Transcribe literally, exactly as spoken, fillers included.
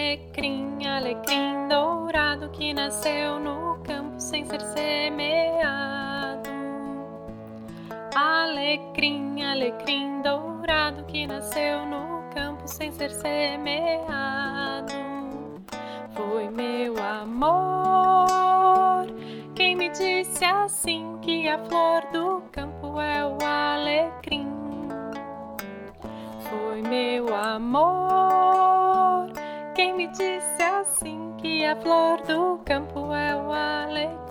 alecrim, alecrim dourado que nasceu no campo sem ser semeado. Alecrim, alecrim dourado que nasceu no campo sem ser semeado. Foi meu amor quem me disse assim que a flor do campo é o alecrim. Foi meu amor quem me disse assim que a flor do campo é o alecrim.